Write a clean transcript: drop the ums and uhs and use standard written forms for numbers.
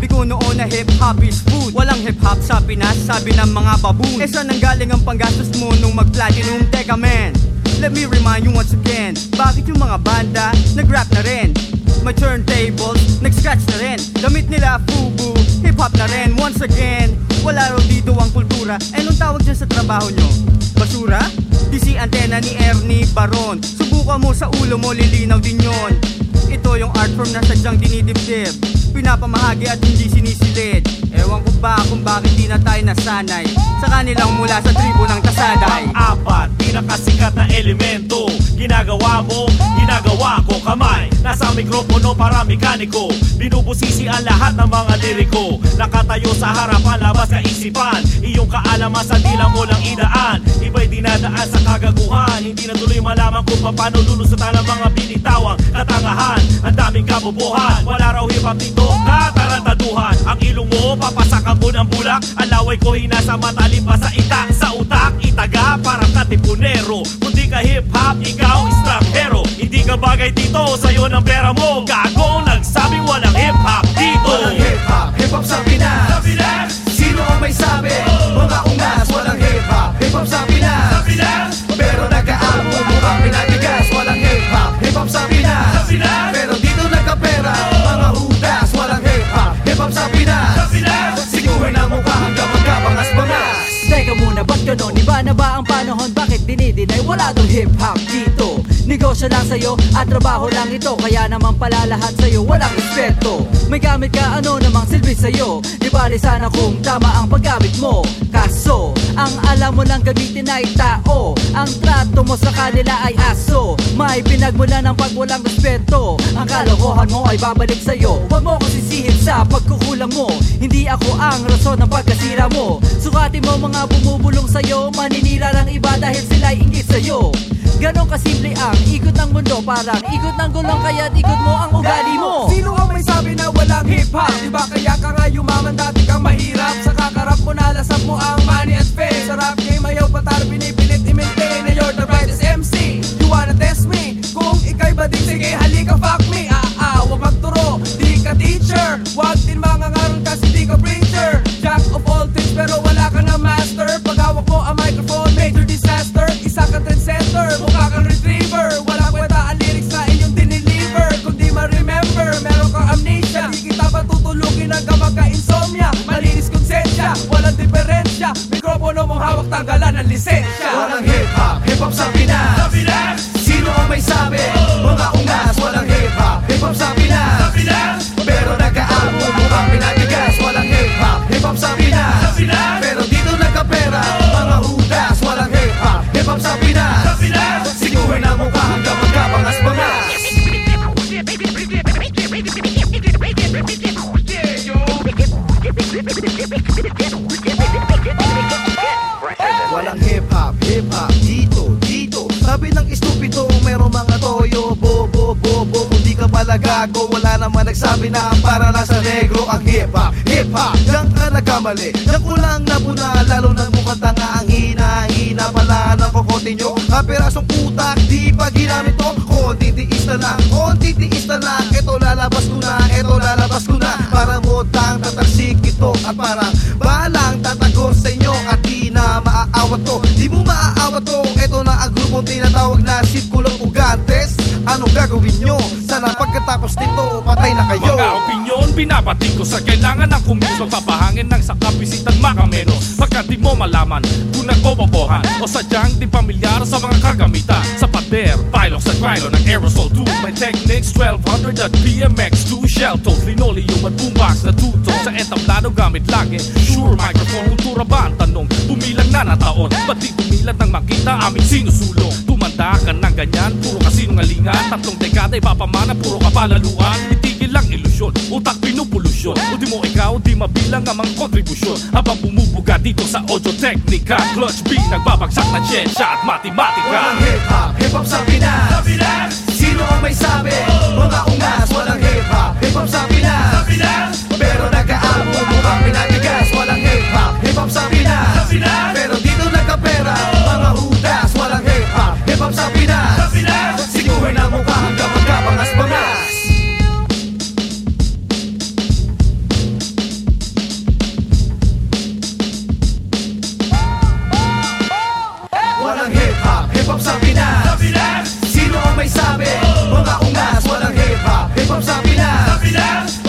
Sabi ko noon na hip-hop is food. Walang hip-hop sa Pinas, sabi ng mga baboon. Eh saan nanggaling ang panggastos mo nung mag-platinum? Teka man, let me remind you once again, bakit yung mga banda nag-rap na rin? May turntables, nag-scratch na rin. Damit nila FUBU, hip-hop na rin. Once again, wala raw dito ang kultura. Eh nung tawag dyan sa trabaho nyo? Basura? Di si antena ni Ernie Baron. Subukan mo sa ulo mo, lilinaw din yon. Ito yung art form na sadyang dinidibdib, pinapamahagi at hindi sinisilid. Ewan ko ba kung bakit di na tayo nasanay sa kanilang mula sa tribo ng Tasaday. Apat, pinakasikat na elemento, ginagawa mo, ginagawa ko. Kamay, nasa mikropono para mekaniko, binubusisi ang lahat ng mga liriko. Nakatayo sa harapan, labas ka isipan, iyong kaalaman sa dila mo lang idaan. Iba'y dinadaan sa kagaguhan, hindi na tuloy malaman kung paano lulusutan ang mga binitawang katangahan. Ang daming kabubuhan, wala raw hip-hop dito, katarantaduhan. Ang ilong mo, papasakan mo ng bulak, ang laway ko hinasa matalim pa sa itak. Sa utak, itaga parang katipunero. Kung di ka hip-hop, ikaw estranghero. Hindi ka bagay dito, sa'yo ng pera mo. Gago, nagsabing walang hip-hop dito. Walang hip-hop, hip-hop sa Pinas. Sino ang may sabi? Mga ungas, walang hip-hop, hip-hop sa Pinas. Pero nag-aalbo, mukhang pinatigas. Walang hip-hop, hip-hop sa Pinas. Pero dito nagkapera, mga hudas. Walang hip-hop, hip-hop sa Pinas. Sigurin ang mukha hanggang magkapangas-pangas. Teka muna, ba't ganon? Iba na ba ang panahon? Bakit dinidinay? Wala tong hip-hop dito. Negosyo lang sa'yo at trabaho lang ito. Kaya naman pala lahat sa'yo walang respeto. May gamit ka, ano namang silbi sa'yo? Di bali sana kung tama ang paggamit mo. Kaso, ang alam mo lang gamitin ay tao. Ang trato mo sa kanila ay aso. May pinagmula ng pag walang respeto. Ang kalokohan mo ay babalik sa'yo. Huwag mo ko sisihin sa pagkukulang mo. Hindi ako ang rason ng pagkasira mo. Sukatin mo mga bumubulong sa'yo. Maninira ng iba dahil sila'y inggit sa'yo. Ganon kasimple ang ikot ng mundo. Parang ikot ng gulong kaya't ikot mo ang ugali mo. Sino ang may sabi na walang hip-hop? Diba kaya ka nga yumaman, dati kang mahirap. Sa kakarap mo nalasap mo ang money at fame. Sa rap game ayaw patar, pinipilit i-maintain na you're the brightest MC. You wanna test me? Kung ikay ba din, sige halika fuck me. Huwag magturo, di ka teacher. Huwag din mangangaral kasi di ka preacher. Jack of all things pero wala ka na master. Pag hawak mo ang microphone, major disaster. Isa ka trendsetter, mukha kang retriever. Wala kwenta ang lyrics na inyong diniliver. Kung di ma-remember, meron kang amnesia. Di kita ba tutulugin hanggang magka-insomnia? Malinis konsensya, walang diferensya. Mikropono mong hawak, tanggalan ng lisensya. Walang hip-hop, hip-hop sa Pinas. Sino ang may sabi? Mga ungas, walang hip-hop, hip-hop sa Pinas. Pero nagka-albo, mukhang pinatigas. Walang hip-hop, hip-hop sa Pinas. Pero dito nagkapera, mga hudas. Walang hip-hop, hip-hop sa Pinas. Sigurin ang mukha hanggang magkapangas-pangas. Walang hip-hop, hip-hop dito. Sabi ng estupido, merong mga toyo, bobo. Kung di ka pala gago, wala naman nagsabi na para lang sa negro ang hip-hop. Diyan ka nagkamali, diyan ko lang napuna. Lalo na mukhang tanga ang hina pala ng kokote nyo. Kapirasong utak, di pa ginamit to. Konti tiis na lang, Ito lalabas ko na Para motang tatarsik ito. At parang balang tatagos sa inyo. At di na maaawat to, di mo maaawat to. Ito na ang grupong tinatawag na Sirkulong Ugantes. Anong gagawin nyo? Sana pagkatapos nito, patay na kayo. Mga opinyon, binabati ko sa kailangan ng kumis. Magpapahangin ng sakapisitan makamenos. Pagkat di mo malaman kung nagbobobohan o sadyang di pamilyar sa mga kagamitan. Sa pader, pilok sa grylo ng aerosol 2. May Technics 1200 at BMX2. Shell toes, linoleum at boombox na tutong. Sa entablado gamit lagi Sure microphone, kultura ba ang tanong? Bumilang na na taon, ba't di bumilat nang makita aming sinusulong? Tumanda ka ng ganyan, puro kasinungalingan. 3 dekada ipapamana, puro kapalaluan. Itigil lang ilusyon, utak pinupulusyon. O di mo ikaw, di mabilang ang mga kontribusyon. Habang bumubuga dito sa audio technica. Clutch B, nagbabagsak na siyensya at matematika. Walang hip-hop, hip-hop sa Pinas. Sino ang may sabi? Mga ungas, walang hip-hop, hip-hop sa Pinas. Pero nagka-albo, mukhang pinatigas. Walang hip-hop, hip-hop sa Pinas. Pero dito nagkapera, mga hudas. Walang hip-hop, hip-hop sa Pinas. Sigurin ang mukha hanggang magkapangas-pangas. hip-hop, hip-hop sa Pinas. Sino ang may sabi? Mga ungas, walang hip-hop, hip-hop sa Pinas.